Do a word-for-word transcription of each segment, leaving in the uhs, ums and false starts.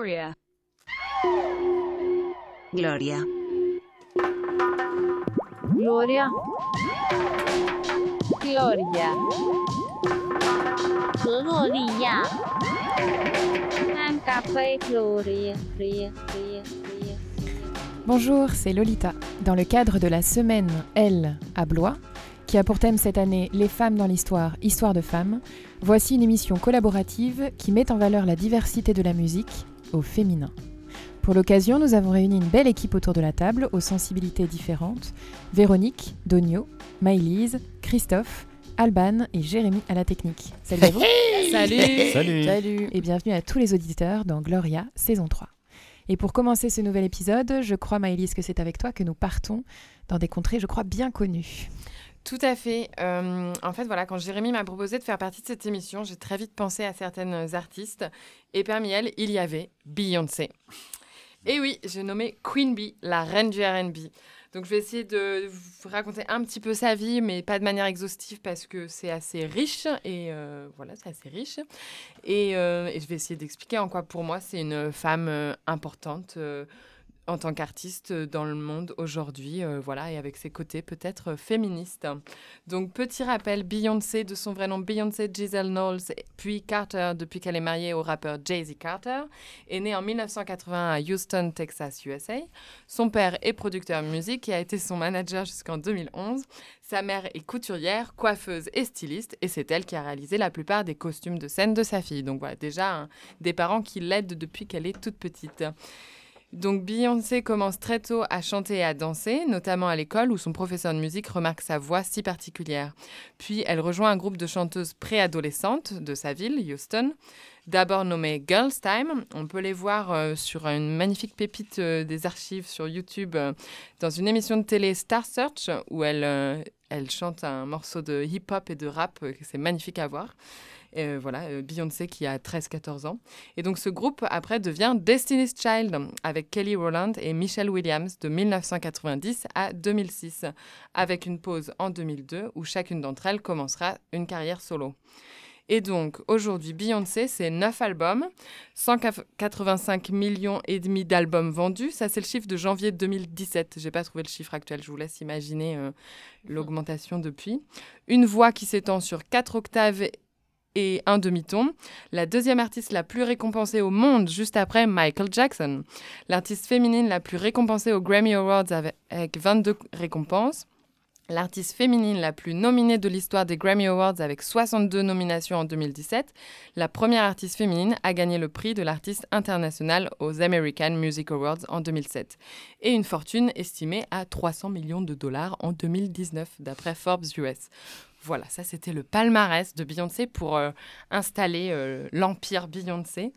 Gloria. Gloria. Gloria. Gloria. Gloria. Un café Gloria. Gloria. Gloria. Gloria. Bonjour, c'est Lolita. Dans le cadre de la semaine Elle à Blois, qui a pour thème cette année Les femmes dans l'histoire, histoire de femmes, voici une émission collaborative qui met en valeur la diversité de la musique au féminin. Pour l'occasion, nous avons réuni une belle équipe autour de la table, aux sensibilités différentes. Véronique, Donio, Maëlys, Christophe, Alban et Jérémy à la technique. Salut à vous. Salut. Salut. Salut. Et bienvenue à tous les auditeurs dans Gloria, saison trois. Et pour commencer ce nouvel épisode, je crois, Maëlys, que c'est avec toi que nous partons dans des contrées, je crois, bien connues. Tout à fait. Euh, en fait, voilà, quand Jérémy m'a proposé de faire partie de cette émission, j'ai très vite pensé à certaines artistes. Et parmi elles, il y avait Beyoncé. Et oui, j'ai nommé Queen Bee, la reine du R and B. Donc, je vais essayer de vous raconter un petit peu sa vie, mais pas de manière exhaustive parce que c'est assez riche. Et euh, voilà, c'est assez riche. Et, euh, et je vais essayer d'expliquer en quoi, pour moi, c'est une femme euh, importante euh, en tant qu'artiste dans le monde aujourd'hui, euh, voilà, et avec ses côtés peut-être euh, féministes. Donc, petit rappel, Beyoncé, de son vrai nom Beyoncé Giselle Knowles, puis Carter, depuis qu'elle est mariée au rappeur Jay-Z Carter, est née en dix-neuf cent quatre-vingts à Houston, Texas, U S A. Son père est producteur de musique et a été son manager jusqu'en deux mille onze. Sa mère est couturière, coiffeuse et styliste, et c'est elle qui a réalisé la plupart des costumes de scène de sa fille. Donc voilà, déjà, hein, des parents qui l'aident depuis qu'elle est toute petite. Donc Beyoncé commence très tôt à chanter et à danser, notamment à l'école où son professeur de musique remarque sa voix si particulière. Puis elle rejoint un groupe de chanteuses préadolescentes de sa ville, Houston, d'abord nommé Girls Time. On peut les voir euh, sur une magnifique pépite euh, des archives sur YouTube euh, dans une émission de télé Star Search où elle, euh, elle chante un morceau de hip-hop et de rap, euh, c'est magnifique à voir. Euh, voilà, euh, Beyoncé qui a treize quatorze ans. Et donc ce groupe, après, devient Destiny's Child avec Kelly Rowland et Michelle Williams de dix-neuf cent quatre-vingt-dix à deux mille six, avec une pause en deux mille deux où chacune d'entre elles commencera une carrière solo. Et donc, aujourd'hui, Beyoncé, c'est neuf albums, cent quatre-vingt-cinq millions et demi d'albums vendus. Ça, c'est le chiffre de janvier deux mille dix-sept. Je n'ai pas trouvé le chiffre actuel. Je vous laisse imaginer euh, l'augmentation depuis. Une voix qui s'étend sur quatre octaves et un demi-ton. La deuxième artiste la plus récompensée au monde, juste après Michael Jackson. L'artiste féminine la plus récompensée aux Grammy Awards avec, avec vingt-deux récompenses. L'artiste féminine la plus nominée de l'histoire des Grammy Awards avec soixante-deux nominations en deux mille dix-sept. La première artiste féminine a gagné le prix de l'artiste international aux American Music Awards en deux mille sept. Et une fortune estimée à trois cents millions de dollars en deux mille dix-neuf, d'après Forbes U S. Voilà, ça c'était le palmarès de Beyoncé pour euh, installer euh, l'empire Beyoncé.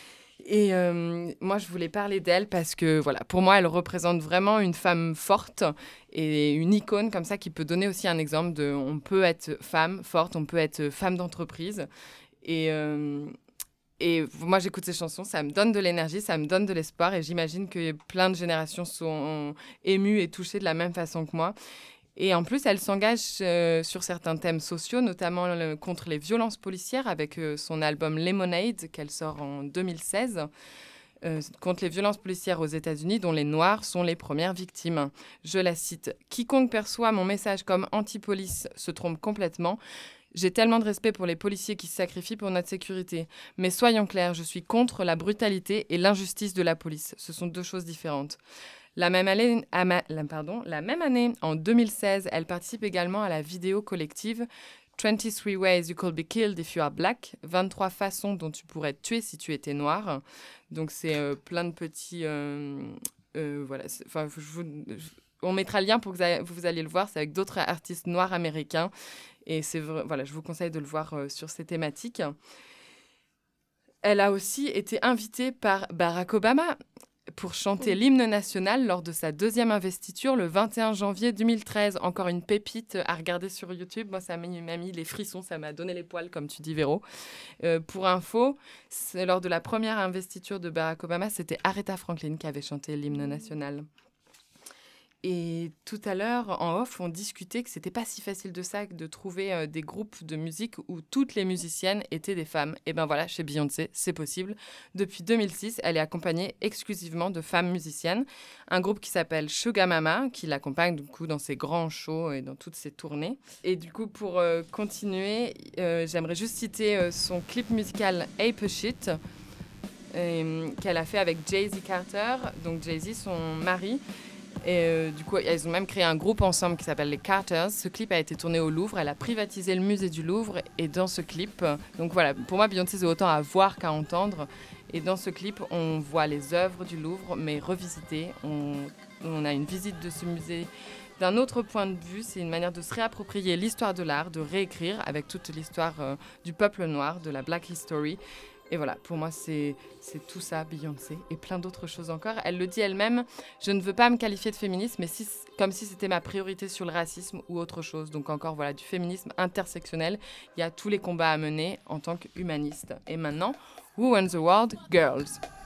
Et euh, moi, je voulais parler d'elle parce que, voilà, pour moi, elle représente vraiment une femme forte et une icône comme ça qui peut donner aussi un exemple de on peut être femme forte, on peut être femme d'entreprise. Et, euh, et moi, j'écoute ces chansons, ça me donne de l'énergie, ça me donne de l'espoir et j'imagine que plein de générations sont émues et touchées de la même façon que moi. Et en plus, elle s'engage euh, sur certains thèmes sociaux, notamment le, contre les violences policières avec euh, son album Lemonade qu'elle sort en deux mille seize, euh, contre les violences policières aux États-Unis dont les Noirs sont les premières victimes. Je la cite. « Quiconque perçoit mon message comme anti-police se trompe complètement. J'ai tellement de respect pour les policiers qui se sacrifient pour notre sécurité. Mais soyons clairs, je suis contre la brutalité et l'injustice de la police. Ce sont deux choses différentes. » La même, année, la, pardon, la même année, en deux mille seize, elle participe également à la vidéo collective twenty-three ways you could be killed if you are black, vingt-trois façons dont tu pourrais te tuer si tu étais noir. Donc c'est euh, plein de petits... Euh, euh, voilà, enfin, je vous, je, on mettra le lien pour que vous, allez, vous alliez le voir, c'est avec d'autres artistes noirs américains. Et c'est, voilà, je vous conseille de le voir euh, sur ces thématiques. Elle a aussi été invitée par Barack Obama pour chanter l'hymne national lors de sa deuxième investiture le vingt et un janvier deux mille treize. Encore une pépite à regarder sur YouTube. Moi, ça m'a mis les frissons, ça m'a donné les poils, comme tu dis, Véro. Euh, pour info, c'est lors de la première investiture de Barack Obama, c'était Aretha Franklin qui avait chanté l'hymne national. Et tout à l'heure, en off, on discutait que c'était pas si facile de ça, de trouver euh, des groupes de musique où toutes les musiciennes étaient des femmes. Et ben voilà, chez Beyoncé, c'est possible. Depuis deux mille six, elle est accompagnée exclusivement de femmes musiciennes. Un groupe qui s'appelle Sugar Mama, qui l'accompagne du coup dans ses grands shows et dans toutes ses tournées. Et du coup, pour euh, continuer, euh, j'aimerais juste citer euh, son clip musical Ape Shit, euh, qu'elle a fait avec Jay-Z Carter, donc Jay-Z, son mari. Et euh, du coup, elles ont même créé un groupe ensemble qui s'appelle les Carters. Ce clip a été tourné au Louvre. Elle a privatisé le musée du Louvre. Et dans ce clip, donc voilà, pour moi, Beyoncé, c'est autant à voir qu'à entendre. Et dans ce clip, on voit les œuvres du Louvre, mais revisitées. On, on a une visite de ce musée d'un autre point de vue. C'est une manière de se réapproprier l'histoire de l'art, de réécrire avec toute l'histoire euh, du peuple noir, de la Black History. Et voilà, pour moi, c'est, c'est tout ça, Beyoncé, et plein d'autres choses encore. Elle le dit elle-même, je ne veux pas me qualifier de féministe, mais si, comme si c'était ma priorité sur le racisme ou autre chose. Donc encore, voilà, du féminisme intersectionnel. Il y a tous les combats à mener en tant qu'humaniste. Et maintenant, Who Runs the World? Girls.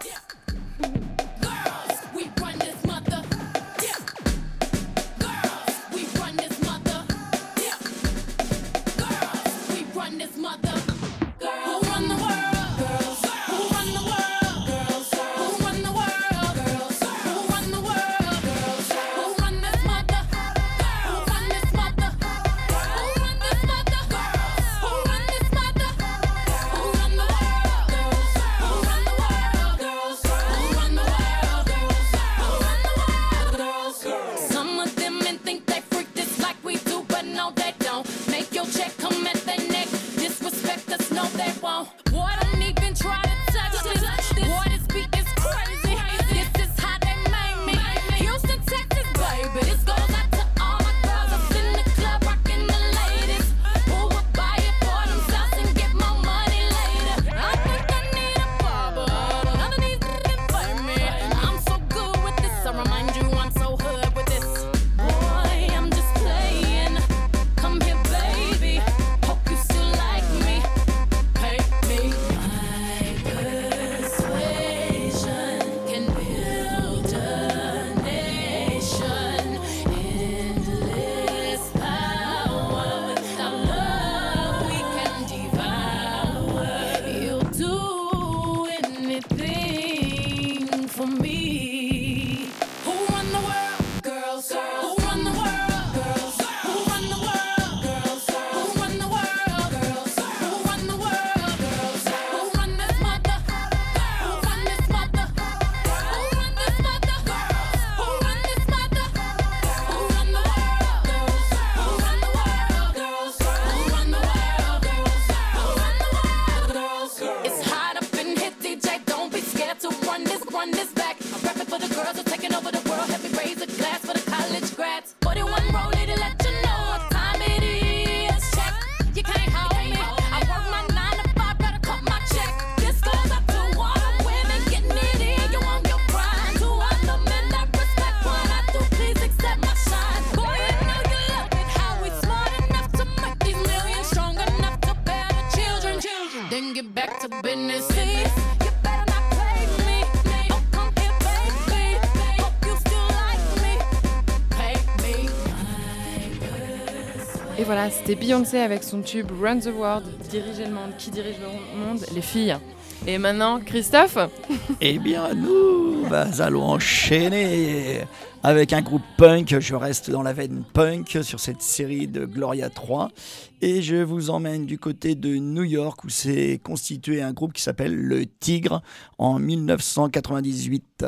Et voilà, c'était Beyoncé avec son tube Run the World, diriger le monde. Qui dirige le monde? Les filles. Et maintenant, Christophe? Eh bien, nous bah, allons enchaîner avec un groupe punk. Je reste dans la veine punk sur cette série de Gloria trois. Et je vous emmène du côté de New York où s'est constitué un groupe qui s'appelle Le Tigre en dix-neuf cent quatre-vingt-dix-huit.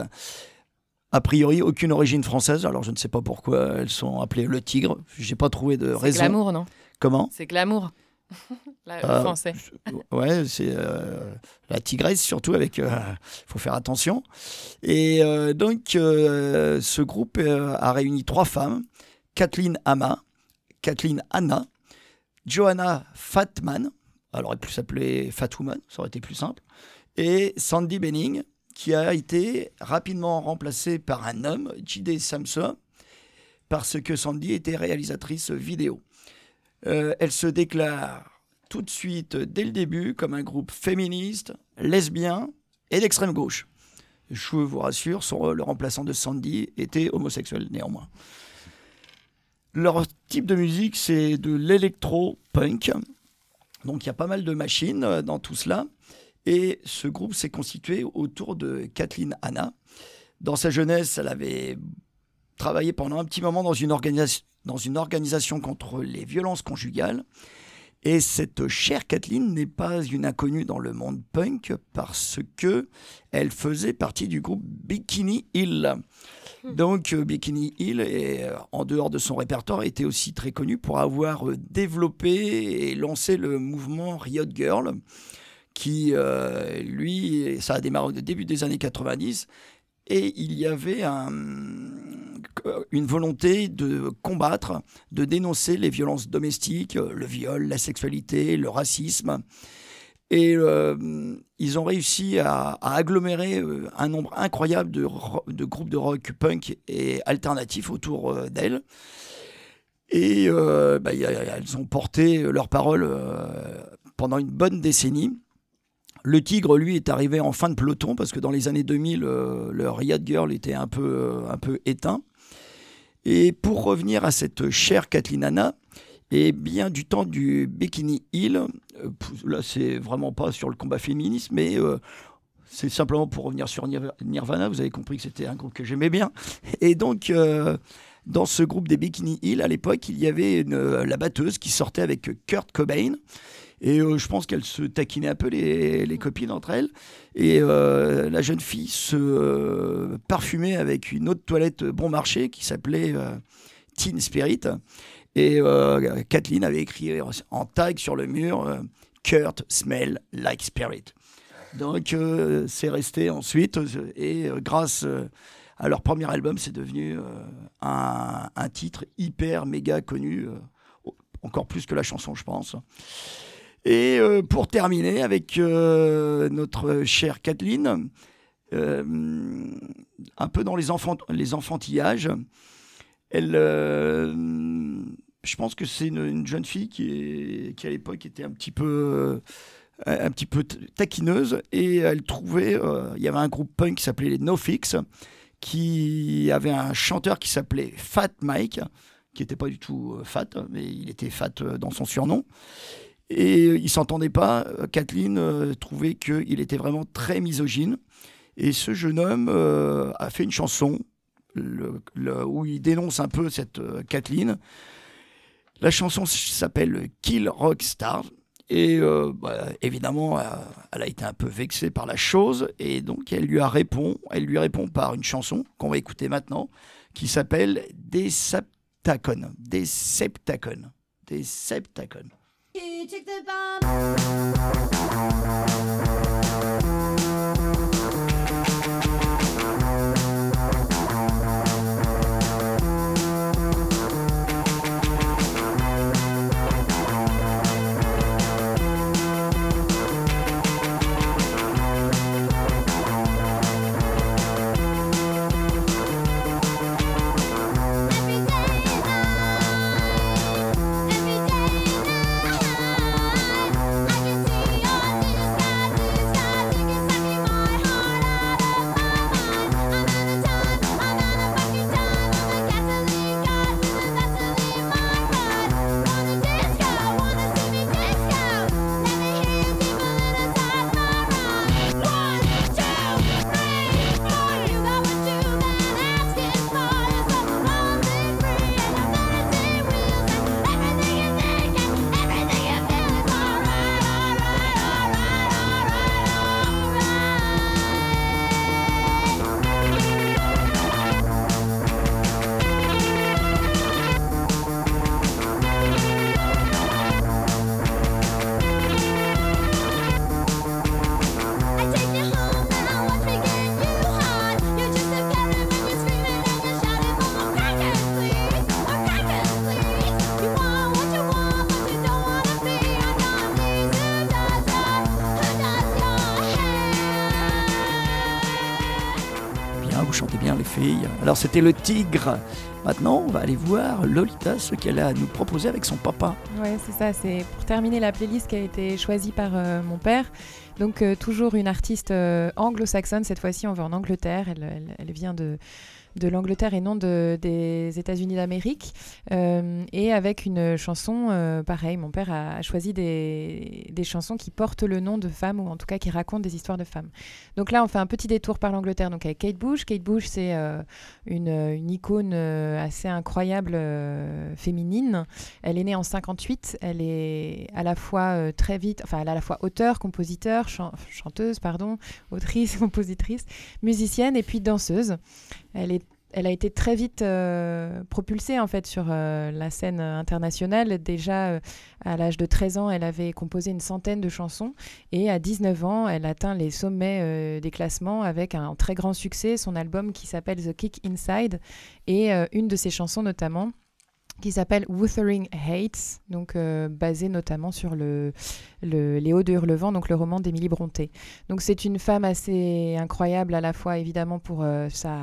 A priori, aucune origine française. Alors, je ne sais pas pourquoi elles sont appelées Le Tigre. Je n'ai pas trouvé de c'est raison. C'est glamour, non? Comment? C'est glamour. La, le euh, français. Ouais, c'est euh, la tigresse surtout, avec il euh, faut faire attention. Et euh, donc euh, ce groupe euh, a réuni trois femmes: Kathleen Hanna, Kathleen Hanna, Johanna Fatman, elle aurait pu s'appeler Fatwoman, ça aurait été plus simple, et Sandy Benning, qui a été rapidement remplacée par un homme, J D Samson, parce que Sandy était réalisatrice vidéo. Euh, elle se déclare tout de suite, dès le début, comme un groupe féministe, lesbien et d'extrême gauche. Je vous rassure, son, le remplaçant de Sandy était homosexuel néanmoins. Leur type de musique, c'est de l'électro-punk. Donc il y a pas mal de machines dans tout cela. Et ce groupe s'est constitué autour de Kathleen Hanna. Dans sa jeunesse, elle avait travaillé pendant un petit moment dans une, organisa- dans une organisation contre les violences conjugales. Et cette chère Kathleen n'est pas une inconnue dans le monde punk parce qu'elle faisait partie du groupe Bikini Hill. Donc euh, Bikini Hill, est, euh, en dehors de son répertoire, était aussi très connu pour avoir euh, développé et lancé le mouvement Riot Girl, qui, euh, lui, ça a démarré au début des années quatre-vingt-dix, et il y avait un, une volonté de combattre, de dénoncer les violences domestiques, le viol, la sexualité, le racisme. Et euh, ils ont réussi à, à agglomérer euh, un nombre incroyable de, ro- de groupes de rock punk et alternatifs autour euh, d'elles. Et euh, bah, y a, elles ont porté leurs paroles euh, pendant une bonne décennie. Le Tigre, lui, est arrivé en fin de peloton parce que dans les années deux mille, euh, le Riot Girl était un peu, euh, un peu éteint. Et pour revenir à cette chère Kathleen Hanna, et bien du temps du Bikini Hill, euh, là c'est vraiment pas sur le combat féministe, mais euh, c'est simplement pour revenir sur Nir- Nirvana, vous avez compris que c'était un groupe que j'aimais bien. Et donc, euh, dans ce groupe des Bikini Hill, à l'époque, il y avait une, la batteuse qui sortait avec Kurt Cobain. Et euh, je pense qu'elle se taquinait un peu les, les copines entre elles. Et euh, la jeune fille se euh, parfumait avec une autre toilette bon marché qui s'appelait euh, Teen Spirit. Et euh, Kathleen avait écrit en tag sur le mur euh, « Kurt smell like spirit ». Donc euh, c'est resté ensuite. Et euh, grâce euh, à leur premier album, c'est devenu euh, un, un titre hyper méga connu, euh, encore plus que la chanson, je pense. Et euh, pour terminer avec euh, notre chère Kathleen, euh, un peu dans les, enfant- les enfantillages, elle, euh, je pense que c'est une, une jeune fille qui, est, qui à l'époque était un petit peu, euh, un petit peu t- taquineuse, et elle trouvait, euh, il y avait un groupe punk qui s'appelait les No Fix, qui avait un chanteur qui s'appelait Fat Mike, qui n'était pas du tout euh, fat, mais il était fat euh, dans son surnom. Et ils ne s'entendaient pas. Kathleen euh, trouvait qu'il était vraiment très misogyne. Et ce jeune homme euh, a fait une chanson le, le, où il dénonce un peu cette euh, Kathleen. La chanson s'appelle Kill Rock Star. Et euh, bah, évidemment, euh, elle a été un peu vexée par la chose. Et donc, elle lui, a répond, elle lui répond par une chanson qu'on va écouter maintenant, qui s'appelle Deceptacon. Deceptacon. Deceptacon. You took the bomb. Chantez bien les filles. Alors c'était le Tigre. Maintenant on va aller voir Lolita, ce qu'elle a à nous proposer avec son papa. Ouais, c'est ça, c'est pour terminer la playlist qui a été choisie par euh, mon père. Donc euh, toujours une artiste euh, anglo-saxonne, cette fois-ci on va en Angleterre, elle, elle, elle vient de, de l'Angleterre et non de, des États-Unis d'Amérique, euh, et avec une chanson, euh, pareil, mon père a, a choisi des, des chansons qui portent le nom de femmes, ou en tout cas qui racontent des histoires de femmes. Donc là on fait un petit détour par l'Angleterre, donc avec Kate Bush. Kate Bush c'est euh, une, une icône euh, assez incroyable euh, féminine. Elle est née en cinquante-huit, elle est à la fois euh, très vite, enfin elle est à la fois auteure, compositeur, chan- chanteuse, pardon, autrice, compositrice, musicienne et puis danseuse. Elle est Elle a été très vite euh, propulsée en fait sur euh, la scène internationale. Déjà euh, à l'âge de treize ans, elle avait composé une centaine de chansons et à dix-neuf ans, elle atteint les sommets euh, des classements avec un très grand succès, son album qui s'appelle The Kick Inside et euh, une de ses chansons notamment qui s'appelle Wuthering Heights, donc euh, basée notamment sur le, le, Les Hauts de Hurlevent, donc le roman d'Émilie Brontë. Donc c'est une femme assez incroyable à la fois évidemment pour euh, sa...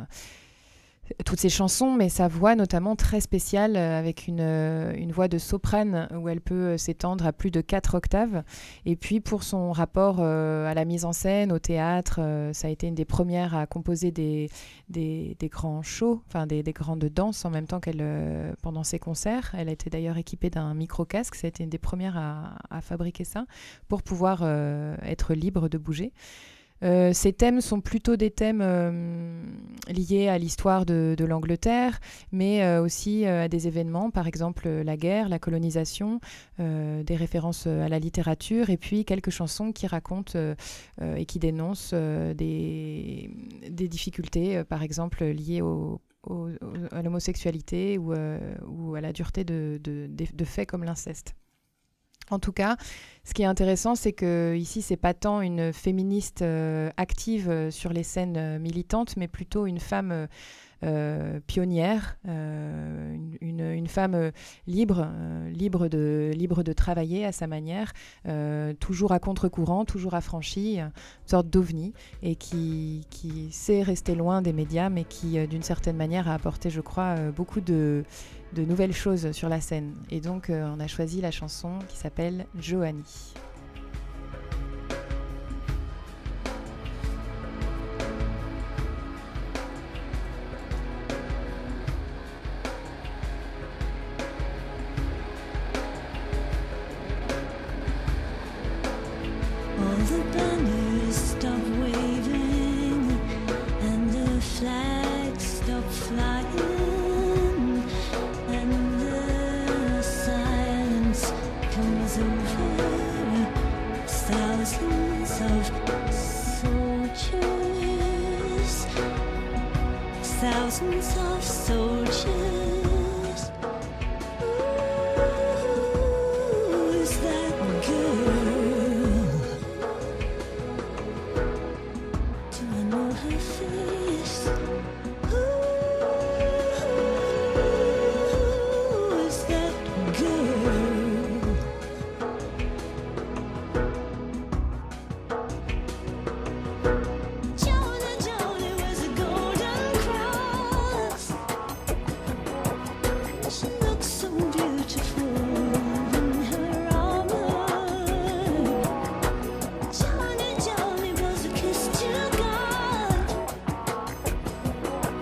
toutes ses chansons, mais sa voix notamment très spéciale, euh, avec une, euh, une voix de soprane où elle peut euh, s'étendre à plus de quatre octaves. Et puis pour son rapport euh, à la mise en scène, au théâtre, euh, ça a été une des premières à composer des, des, des grands shows, enfin des, des grandes danses en même temps qu'elle, euh, pendant ses concerts. Elle a été d'ailleurs équipée d'un micro-casque, ça a été une des premières à, à fabriquer ça, pour pouvoir euh, être libre de bouger. Euh, ces thèmes sont plutôt des thèmes euh, liés à l'histoire de, de l'Angleterre, mais euh, aussi euh, à des événements, par exemple euh, la guerre, la colonisation, euh, des références à la littérature, et puis quelques chansons qui racontent euh, euh, et qui dénoncent euh, des, des difficultés, euh, par exemple liées au, au, à l'homosexualité ou, euh, ou à la dureté de, de, de, de faits comme l'inceste. En tout cas, ce qui est intéressant, c'est que ici, c'est pas tant une féministe euh, active euh, sur les scènes euh, militantes, mais plutôt une femme euh, euh, pionnière, euh, une, une, une femme euh, libre, euh, libre de libre de travailler à sa manière, euh, toujours à contre-courant, toujours affranchie, une sorte d'ovni, et qui qui sait rester loin des médias, mais qui, euh, d'une certaine manière, a apporté, je crois, euh, beaucoup de de nouvelles choses sur la scène. Et donc, euh, on a choisi la chanson qui s'appelle Joanie. All the banners stop waving and the flags stop flying and the silence comes over thousands of soldiers, thousands of soldiers. Who's that girl? Do I know her face? Who is that girl? Joanie, Joanie wears a golden cross. She looks so beautiful in her armor. Joanie, Joanie blows a kiss to God.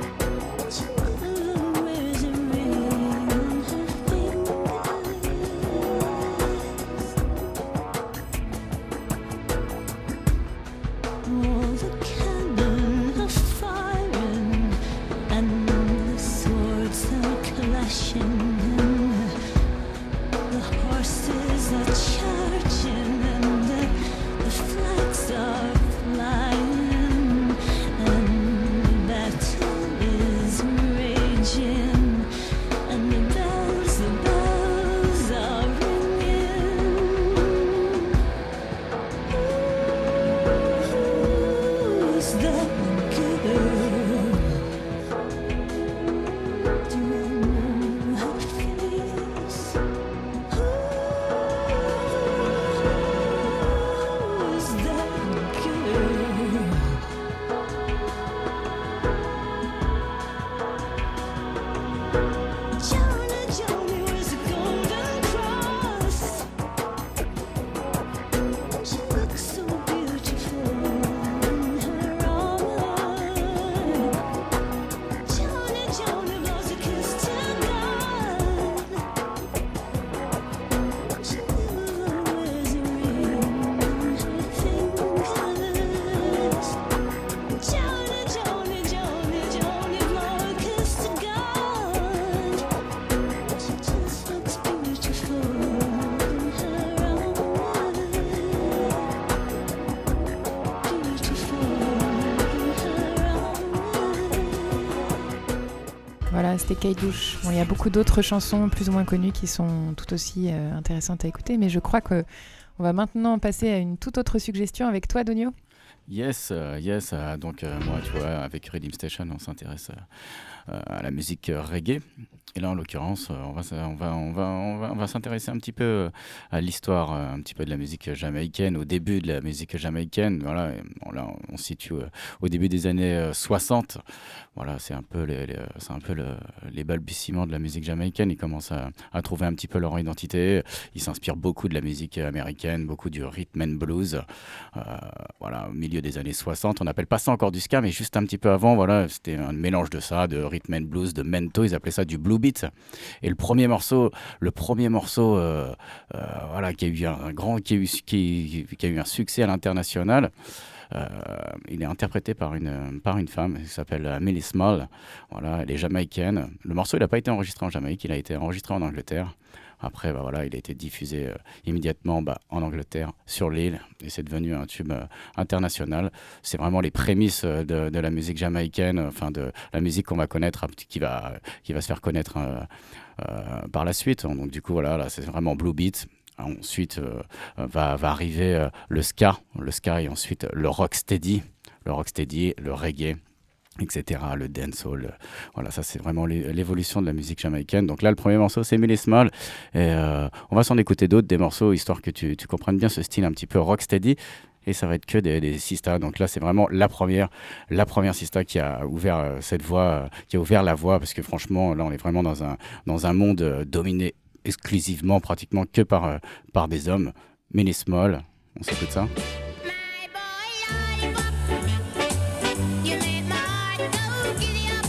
Voilà, c'était Kate Bush. Bon, il y a beaucoup d'autres chansons plus ou moins connues qui sont tout aussi euh, intéressantes à écouter, mais je crois que on va maintenant passer à une toute autre suggestion avec toi, Donio. Yes, euh, yes. euh, donc euh, moi, tu vois, avec Rhythm Station, on s'intéresse euh, à la musique euh, reggae. Et là, en l'occurrence, euh, on va, s- on va, on va, on va, on va s'intéresser un petit peu euh, à l'histoire, euh, un petit peu de la musique jamaïcaine, au début de la musique jamaïcaine. Voilà, et bon, là, on se situe euh, au début des années euh, soixante. Voilà, c'est un peu les, les- c'est un peu le- les balbutiements de la musique jamaïcaine. Ils commencent à, à trouver un petit peu leur identité. Ils s'inspirent beaucoup de la musique américaine, beaucoup du rhythm and blues. Euh, voilà, au milieu des années soixante, on n'appelle pas ça encore du ska, mais juste un petit peu avant, voilà, c'était un mélange de ça, de rhythm and blues, de mento, ils appelaient ça du blue beat. Et le premier morceau, le premier morceau, euh, euh, voilà, qui a eu un grand, qui a eu, qui, qui a eu un succès à l'international. Euh, il est interprété par une, par une femme qui s'appelle euh, Millie Small. Voilà, elle est jamaïcaine. Le morceau, il n'a pas été enregistré en Jamaïque, il a été enregistré en Angleterre. Après, bah, voilà, il a été diffusé euh, immédiatement bah, en Angleterre, sur l'île, et c'est devenu un tube euh, international. C'est vraiment les prémices euh, de, de la musique jamaïcaine, euh, enfin de la musique qu'on va connaître, un petit- qui va, qui va se faire connaître euh, euh, par la suite. Donc du coup, voilà, là, c'est vraiment blue beat. Ensuite, euh, va, va arriver euh, le ska, le ska et ensuite le rocksteady, le rocksteady, le reggae, et cetera, le dancehall. euh, Voilà, ça c'est vraiment l'é- l'évolution de la musique jamaïcaine. Donc là, le premier morceau, c'est Millie Small. Et euh, on va s'en écouter d'autres, des morceaux, histoire que tu, tu comprennes bien ce style un petit peu rocksteady. Et ça va être que des, des sistas. Donc là, c'est vraiment la première, la première sista qui a ouvert euh, cette voie, euh, qui a ouvert la voie, parce que franchement, là, on est vraiment dans un, dans un monde euh, dominé exclusivement, pratiquement que par, euh, par des hommes. Millie Small, on s'écoute ça. My boy lollipop, you make my heart go giddy up.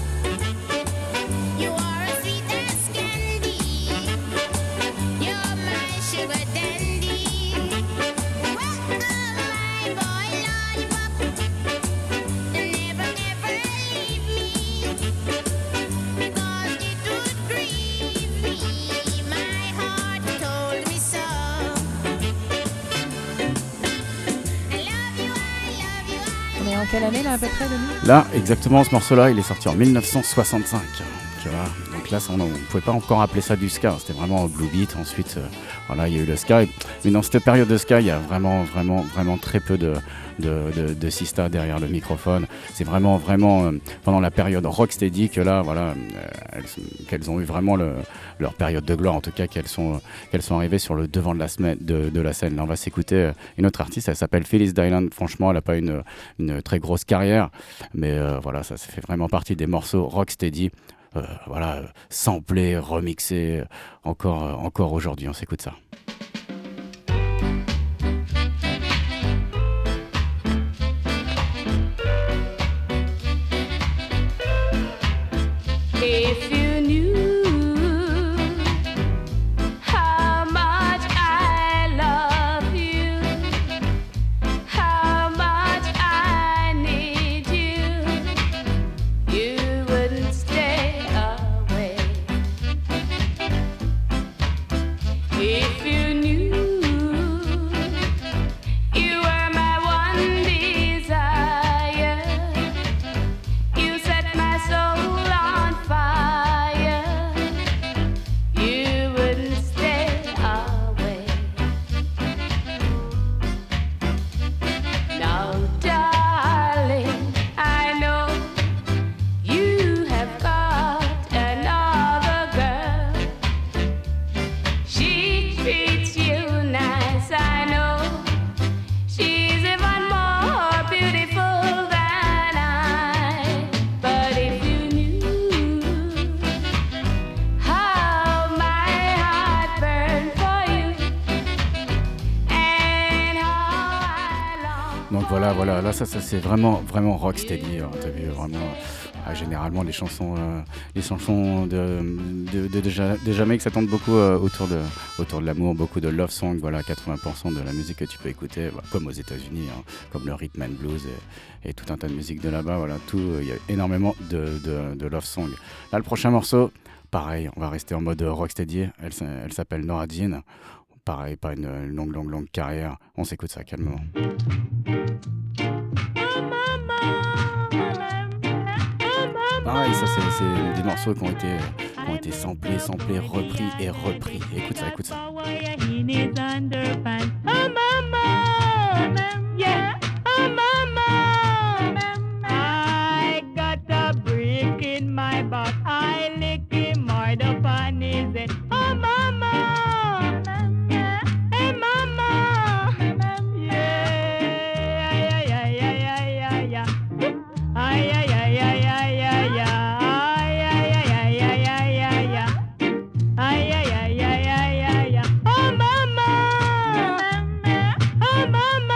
You are as sweet as candy. You're my sugar dandy. Well, my boy lollipop, never, never leave me, because it would grieve me. My heart told me so. I love you, I love you, I On est en quelle année là à peu près, Donio? Là, exactement, ce morceau-là, il est sorti en mille neuf cent soixante-cinq. Tu vois. Donc là, ça, on ne pouvait pas encore appeler ça du ska. C'était vraiment blue beat. Ensuite, euh, voilà, il y a eu le ska. Et- mais dans cette période de ska, il y a vraiment, vraiment, vraiment très peu de, de, de, de sista derrière le microphone. C'est vraiment, vraiment euh, pendant la période rocksteady que là, voilà, euh, elles- qu'elles ont eu vraiment le- leur période de gloire. En tout cas, qu'elles sont, qu'elles sont arrivées sur le devant de la, semaine, de, de la scène. Là, on va s'écouter euh, une autre artiste. Elle s'appelle Phyllis Dillon. Franchement, elle n'a pas une, une très grosse carrière, mais euh, voilà, ça, ça fait vraiment partie des morceaux rocksteady. Euh, voilà, euh, samplés, remixés, euh, encore, euh, encore aujourd'hui, on s'écoute ça. If you knew how much I love you, how much I need you, you wouldn't stay away. If you knew you were my one desire, you set my soul on fire, you wouldn't stay away. Now, darling, I know you have got another girl. She treats you nice, I know. She's even more beautiful than I. But if you knew how my heart burned for you and how I long. Donc voilà, voilà, là ça, ça c'est vraiment, vraiment rocksteady. hein, T'as vu vraiment, ah, généralement les chansons, euh, les chansons de, de, de, de, Ja- de Jamaïque, ça tourne beaucoup euh, autour de, autour de l'amour, beaucoup de love song. Voilà, quatre-vingts pour cent de la musique que tu peux écouter, bah, comme aux États-Unis, hein, comme le rhythm and blues et, et tout un tas de musique de là-bas. Voilà, tout, euh, il y a énormément de, de, de love song. Là, le prochain morceau, pareil, on va rester en mode rocksteady. Elle, s- elle s'appelle Nora Jean. Pareil, pas une longue, longue, longue carrière. On s'écoute ça calmement. Oh, mama, pareil, ça c'est, c'est des morceaux qui ont été, qui ont été samplés, samplés, repris et repris. Écoute ça, écoute ça. In his underpants. Oh mama, yeah. Oh mama, I got a brick in my back. I lick him hard up on his head. Oh mama, hey mama, yeah, yeah, yeah, yeah, yeah, yeah, yeah. Ay, ay, ay, ay, ay, ay, ay, ay, ay, ay, ay, ay, ay, ay. Ay, ay, ay, ay, ay, ay, ay. Oh, mama. Oh, mama.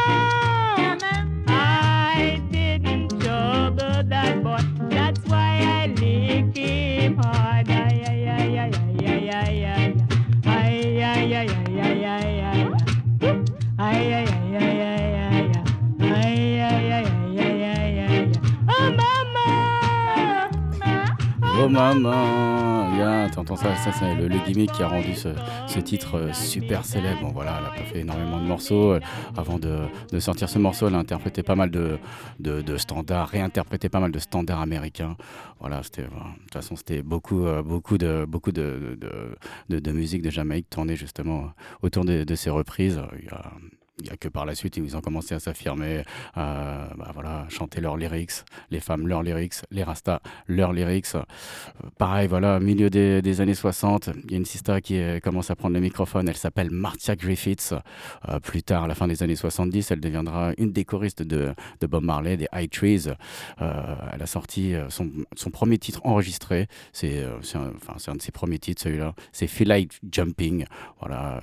I didn't trouble that boy. That's why I lick him hard. Ay, ay, ay, ay, ay, ay, ay, ay. Ay, ay, ay, ay, ay, ay, ay. Ay, ay, ay, ay, ay, ay, ay. Ay, ay, ay, ay, ay, ay, ay. Oh, mama. Oh maman, yeah, t'entends ça, ça c'est le, le gimmick qui a rendu ce, ce titre euh, super célèbre. Bon voilà, elle a pas fait énormément de morceaux. Euh, avant de, de sortir ce morceau, elle a interprété pas mal de, de, de standards, réinterprété pas mal de standards américains. Voilà, c'était, euh, de toute façon, c'était beaucoup, euh, beaucoup, de, beaucoup de, de, de, de musique de Jamaïque tournée justement autour de, de ces reprises. Il y a, Il n'y a que par la suite où ils ont commencé à s'affirmer, euh, bah voilà, chanter leurs lyrics, les femmes leurs lyrics, les rastas leurs lyrics. Euh, pareil, voilà, milieu des, des années soixante, il y a une sista qui euh, commence à prendre le microphone, elle s'appelle Marcia Griffiths. Euh, plus tard, à la fin des années soixante-dix, elle deviendra une des choristes de, de Bob Marley, des High Trees. Euh, elle a sorti euh, son, son premier titre enregistré, c'est, euh, c'est, un, enfin, c'est un de ses premiers titres, celui-là, c'est Feel Like Jumping. Voilà.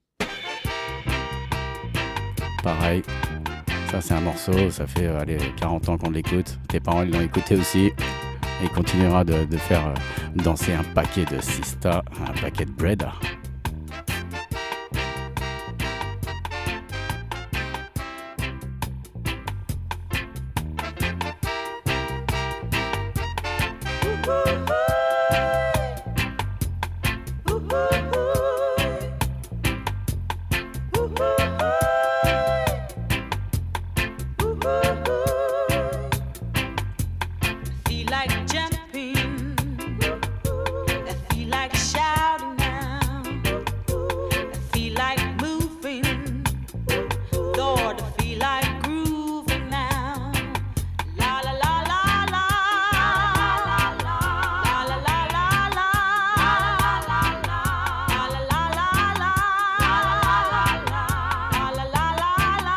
Pareil, ça c'est un morceau, ça fait euh, allez, quarante ans qu'on l'écoute, tes parents ils l'ont écouté aussi, et il continuera de, de faire euh, danser un paquet de sista, un paquet de bread. Feel like jumping. I feel like shouting now. I feel like moving. Lord, I feel like grooving now. La la la la la. La la la la la. La la la la. La la la la. La la la la.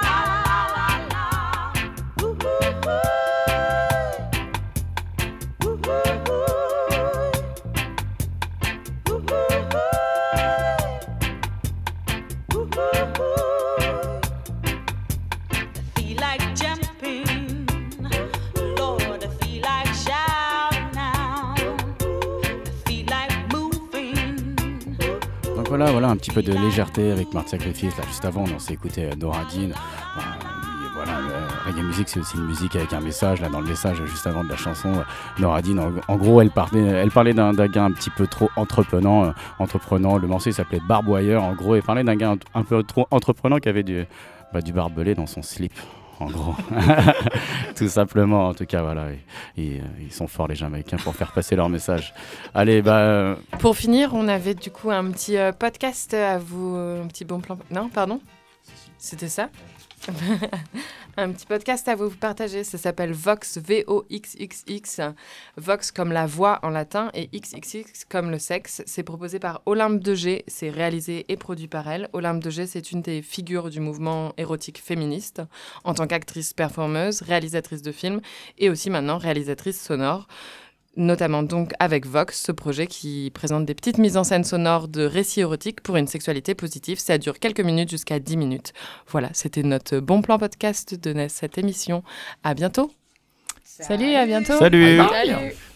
Feel like jumping, Lord, I feel like shouting now. I feel like moving. Donc voilà, voilà un petit peu de légèreté avec Marcia Griffiths. Là, juste avant, on s'est écouté euh, Nora Dean. Voilà, et voilà, le reggae music, c'est aussi une musique avec un message. Là, dans le message, juste avant de la chanson, euh, Nora Dean, en, en gros, elle parlait, elle parlait d'un, d'un gars un petit peu trop entreprenant. euh, entreprenant. Le morceau il s'appelait Barbwire. En gros, elle parlait d'un gars un, un peu trop entreprenant qui avait du, bah, du barbelé dans son slip. En gros, tout simplement. En tout cas, voilà, ils, ils, ils sont forts les Jamaïcains pour faire passer leur message. Allez, bah. euh, Pour finir, on avait du coup un petit euh, podcast à vous, euh, un petit bon plan. Non, pardon. C'était ça. Un petit podcast à vous partager. Ça s'appelle Vox, V O X X X. Vox comme la voix en latin et X X X comme le sexe. C'est proposé par Olympe de G. C'est réalisé et produit par elle. Olympe de G, c'est une des figures du mouvement érotique féministe en tant qu'actrice performeuse, réalisatrice de films et aussi maintenant réalisatrice sonore. Notamment donc avec Vox, ce projet qui présente des petites mises en scène sonores de récits érotiques pour une sexualité positive. Ça dure quelques minutes jusqu'à dix minutes. Voilà, c'était notre bon plan podcast de cette émission. À bientôt. Salut, à bientôt. Salut. Salut.